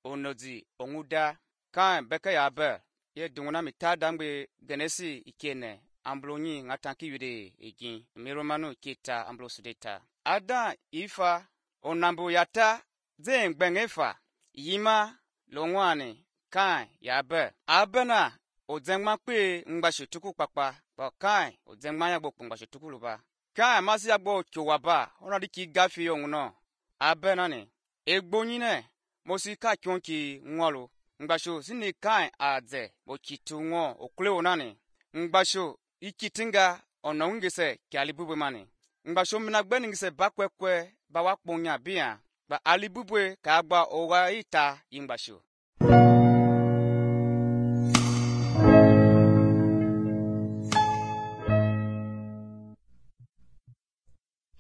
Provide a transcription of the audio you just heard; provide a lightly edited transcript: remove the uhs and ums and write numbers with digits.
onozi onguda kan beka ya be ye dunguna mita dangbe genesi ikene amblonyi ngatanki yude egin miromanu kita amblo sudeta ada ifa onambu yata zen gbengefa yima longwane kan ya be abena ozengma pe ngbashu tuku papa ba kan ozengma ya gbo ngbashu tuku luba kan masi ya gbo chowaba ona diki gafi onguno abena ni egbonyine mosi ka kyonki ngolo ngbasho sini kan aze bo kitu ngo okule onani ngbasho ikitinga onongese kyalibube mani ngbasho minagbe ngise bakwekwe ba wakponya bia ba alibubwe ka gba owa ita ingbasho